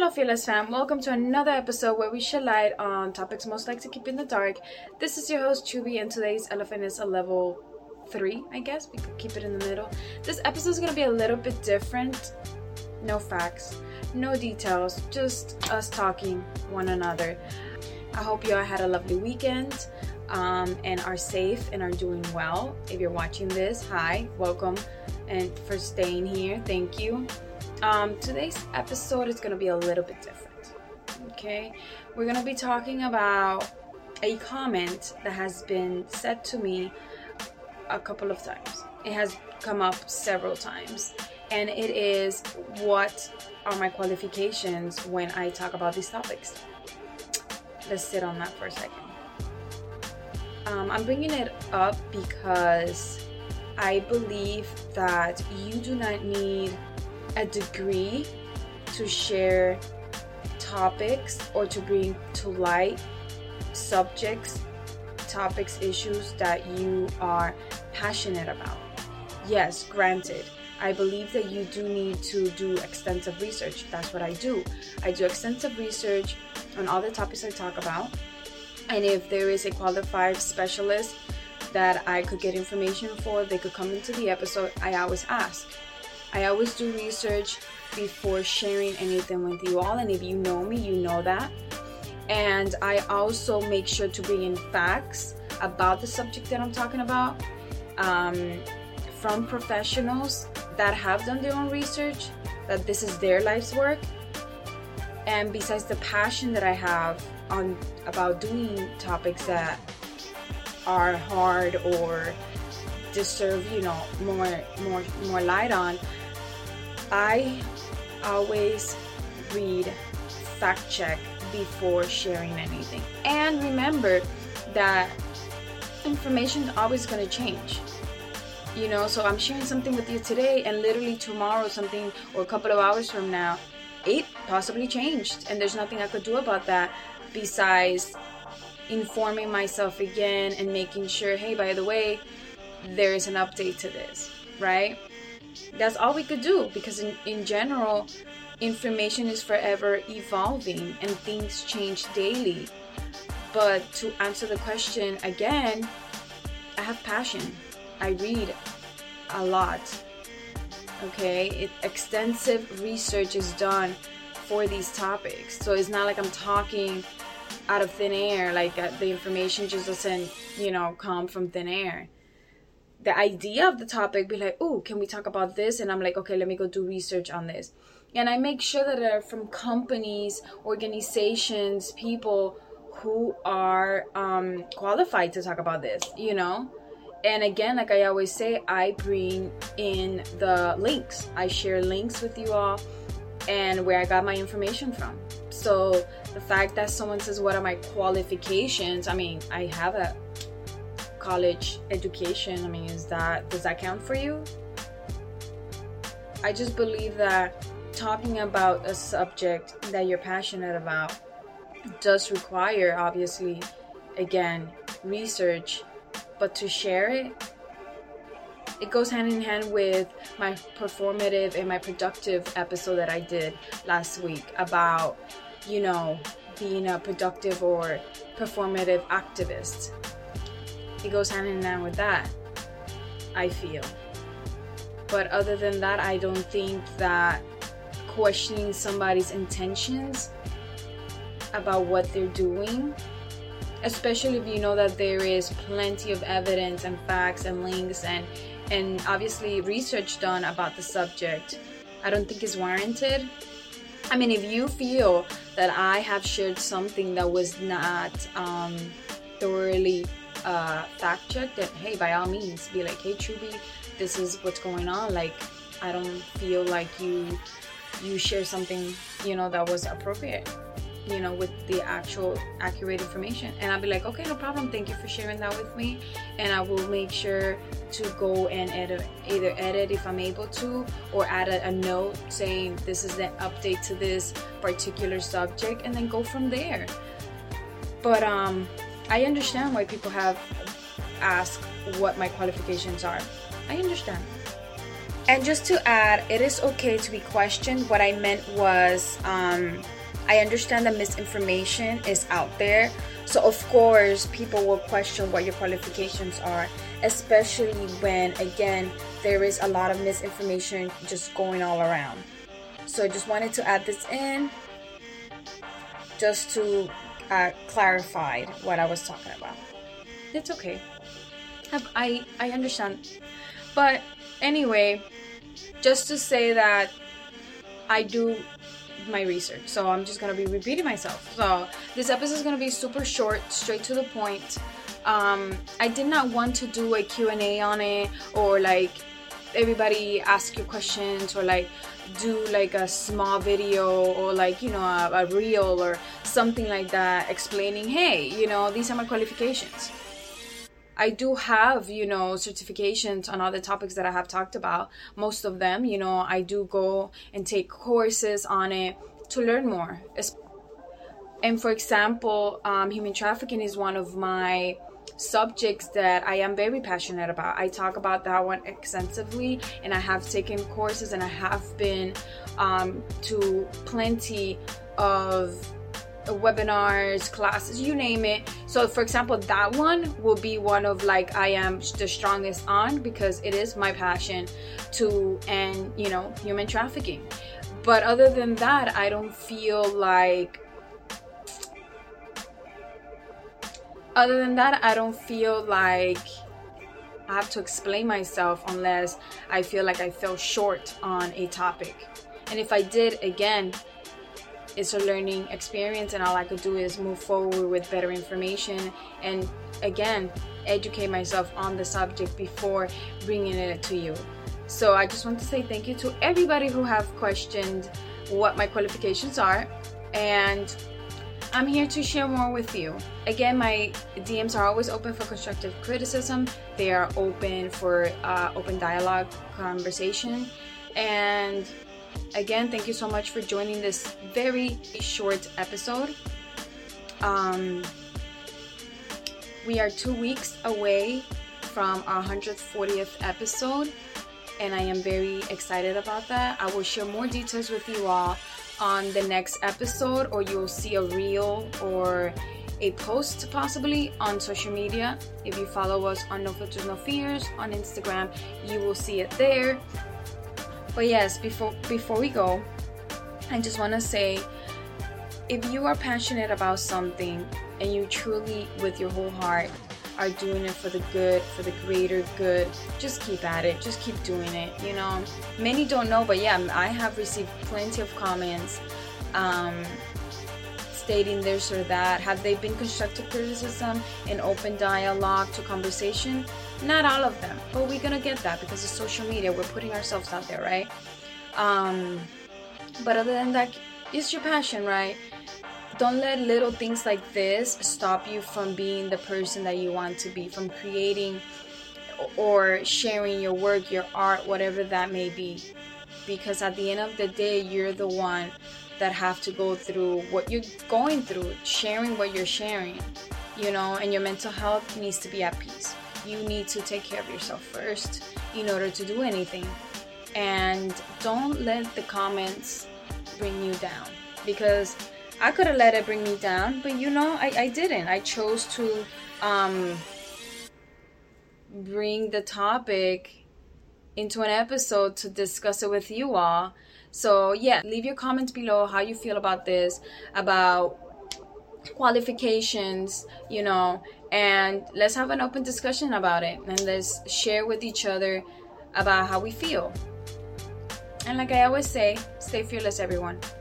Hello Fearless fam, welcome to another episode where we shed light on topics most like to keep in the dark. This is your host Chubby, and today's elephant is a level 3, I guess. We could keep it in the middle. This episode is going to be a little bit different. No facts, no details, just us talking one another. I hope you all had a lovely weekend and are safe and are doing well. If you're watching this, hi, welcome, and for staying here, thank you. Today's episode is going to be a little bit different, okay? We're going to be talking about a comment that has been said to me a couple of times. It has come up several times, and it is, what are my qualifications when I talk about these topics? Let's sit on that for a second. I'm bringing it up because I believe that you do not need a degree to share topics or to bring to light subjects, topics, issues that you are passionate about. Yes, granted, I believe that you do need to do extensive research. That's what I do. I do extensive research on all the topics I talk about, and if there is a qualified specialist that I could get information for, they could come into the episode, I always ask. I always do research before sharing anything with you all, and if you know me, you know that. And I also make sure to bring in facts about the subject that I'm talking about from professionals that have done their own research, that this is their life's work. And besides the passion that I have about doing topics that are hard or deserve, more light on, I always read, fact check before sharing anything. And remember that information is always going to change. So I'm sharing something with you today, and literally tomorrow something, or a couple of hours from now, it possibly changed, and there's nothing I could do about that besides informing myself again and making sure, hey, by the way, there is an update to this, right? That's all we could do, because in general, information is forever evolving and things change daily. But to answer the question again, I have passion. I read a lot. Okay, extensive research is done for these topics. So it's not like I'm talking out of thin air, like the information just doesn't, come from thin air. The idea of the topic be like, oh, can we talk about this? And I'm like, okay, let me go do research on this. And I make sure that they're from companies, organizations, people who are qualified to talk about this, And again, like I always say, I bring in the links. I share links with you all and where I got my information from. So the fact that someone says, what are my qualifications? I mean, I have a college education. I mean, does that count for you? I just believe that talking about a subject that you're passionate about does require, obviously, again, research, but to share it goes hand in hand with my performative and my productive episode that I did last week about, being a productive or performative activist. It goes hand in hand with that, I feel. But other than that, I don't think that questioning somebody's intentions about what they're doing, especially if you know that there is plenty of evidence and facts and links and obviously research done about the subject, I don't think is warranted. I mean, if you feel that I have shared something that was not thoroughly fact-checked, then hey, by all means, be like, hey, Truby, this is what's going on. Like, I don't feel like you share something, that was appropriate, with the actual accurate information. And I'll be like, okay, no problem. Thank you for sharing that with me. And I will make sure to go and either edit if I'm able to, or add a note saying this is the update to this particular subject, and then go from there. But I understand why people have asked what my qualifications are. I understand. And just to add, it is okay to be questioned. What I meant was I understand that misinformation is out there. So of course, people will question what your qualifications are, especially when, again, there is a lot of misinformation just going all around. So I just wanted to add this in just to clarify what I was talking about. It's okay. I understand. But anyway, just to say that I do my research, so I'm just gonna be repeating myself. So this episode is gonna be super short, straight to the point. I did not want to do a Q&A on it, or like everybody ask you questions, or like do like a small video, or like, you know, a reel or something like that explaining, hey, you know, these are my qualifications. I do have, you know, certifications on all the topics that I have talked about. Most of them, you know, I do go and take courses on it to learn more. And for example, human trafficking is one of my subjects that I am very passionate about. I talk about that one extensively, and I have taken courses, and I have been to plenty of webinars, classes, you name it. So for example, that one will be one of like I am the strongest on, because it is my passion to end, you know, human trafficking. But other than that, I don't feel like I have to explain myself unless I feel like I fell short on a topic. And if I did, again, it's a learning experience, and all I could do is move forward with better information and, again, educate myself on the subject before bringing it to you. So I just want to say thank you to everybody who have questioned what my qualifications are, and I'm here to share more with you. Again, my DMs are always open for constructive criticism. They are open for open dialogue, conversation, and again, thank you so much for joining this very short episode. We are 2 weeks away from our 140th episode, and I am very excited about that. I will share more details with you all on the next episode, or you'll see a reel or a post possibly on social media. If you follow us on No Filters No Fears on Instagram, you will see it there. But yes, before we go, I just want to say, if you are passionate about something and you truly, with your whole heart, are doing it for the good, for the greater good, just keep at it. Just keep doing it, you know. Many don't know, but yeah, I have received plenty of comments stating this or that. Have they been constructive criticism and open dialogue to conversation? Not all of them, but we're gonna get that because it's social media. We're putting ourselves out there, right? But other than that, it's your passion, right? Don't let little things like this stop you from being the person that you want to be, from creating or sharing your work, your art, whatever that may be. Because at the end of the day, you're the one that have to go through what you're going through, sharing what you're sharing, you know, and your mental health needs to be at peace. You need to take care of yourself first in order to do anything. And don't let the comments bring you down, because I could have let it bring me down, but you know, I didn't. I chose to bring the topic into an episode to discuss it with you all. So yeah, leave your comments below how you feel about this, about qualifications, you know, and let's have an open discussion about it, and let's share with each other about how we feel. And like I always say, stay fearless, everyone.